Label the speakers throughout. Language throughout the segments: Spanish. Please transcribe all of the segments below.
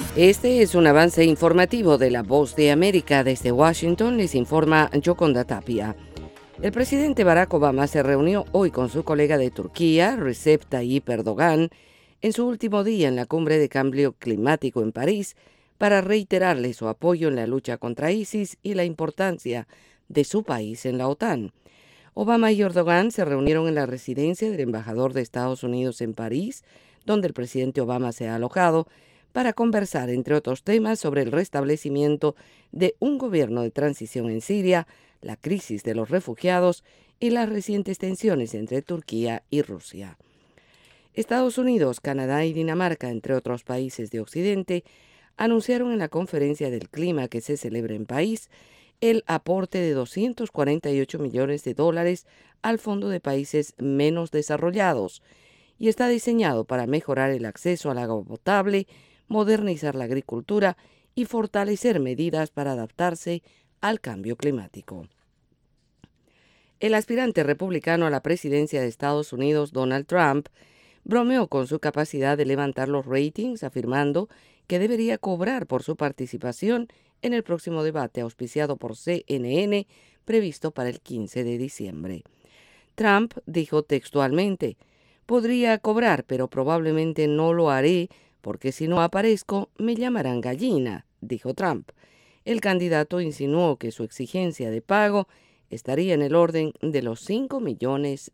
Speaker 1: Este es un avance informativo de La Voz de América. Desde Washington les informa Yoconda Tapia. El presidente Barack Obama se reunió hoy con su colega de Turquía, Recep Tayyip Erdogan, en su último día en la cumbre de cambio climático en París, para reiterarle su apoyo en la lucha contra ISIS y la importancia de su país en la OTAN. Obama y Erdogan se reunieron en la residencia del embajador de Estados Unidos en París, donde el presidente Obama se ha alojado, para conversar, entre otros temas, sobre el restablecimiento de un gobierno de transición en Siria, la crisis de los refugiados y las recientes tensiones entre Turquía y Rusia. Estados Unidos, Canadá y Dinamarca, entre otros países de Occidente, anunciaron en la conferencia del clima que se celebra en París el aporte de $248 millones al Fondo de Países Menos Desarrollados, y está diseñado para mejorar el acceso al agua potable, modernizar la agricultura y fortalecer medidas para adaptarse al cambio climático. El aspirante republicano a la presidencia de Estados Unidos, Donald Trump, bromeó con su capacidad de levantar los ratings, afirmando que debería cobrar por su participación en el próximo debate auspiciado por CNN, previsto para el 15 de diciembre. Trump dijo textualmente: «Podría cobrar, pero probablemente no lo haré, porque si no aparezco, me llamarán gallina», dijo Trump. El candidato insinuó que su exigencia de pago estaría en el orden de los $5 millones.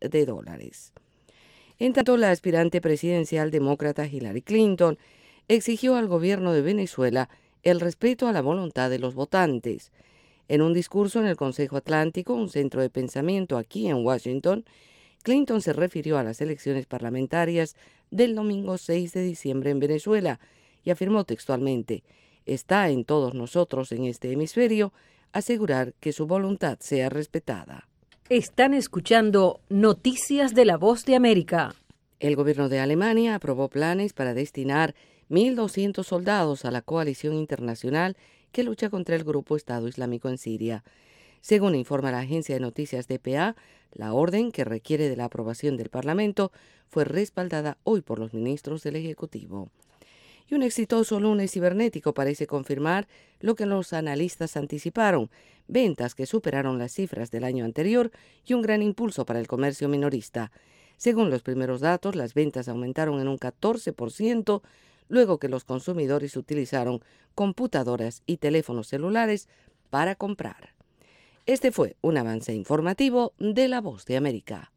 Speaker 1: En tanto, la aspirante presidencial demócrata Hillary Clinton exigió al gobierno de Venezuela el respeto a la voluntad de los votantes. En un discurso en el Consejo Atlántico, un centro de pensamiento aquí en Washington, Clinton se refirió a las elecciones parlamentarias del domingo 6 de diciembre en Venezuela y afirmó textualmente: «Está en todos nosotros en este hemisferio asegurar que su voluntad sea respetada».
Speaker 2: Están escuchando Noticias de La Voz de América.
Speaker 1: El gobierno de Alemania aprobó planes para destinar 1.200 soldados a la coalición internacional que lucha contra el grupo Estado Islámico en Siria. Según informa la agencia de noticias dpa, la orden, que requiere de la aprobación del Parlamento, fue respaldada hoy por los ministros del Ejecutivo. Y un exitoso lunes cibernético parece confirmar lo que los analistas anticiparon: ventas que superaron las cifras del año anterior y un gran impulso para el comercio minorista. Según los primeros datos, las ventas aumentaron en un 14%, luego que los consumidores utilizaron computadoras y teléfonos celulares para comprar. Este fue un avance informativo de La Voz de América.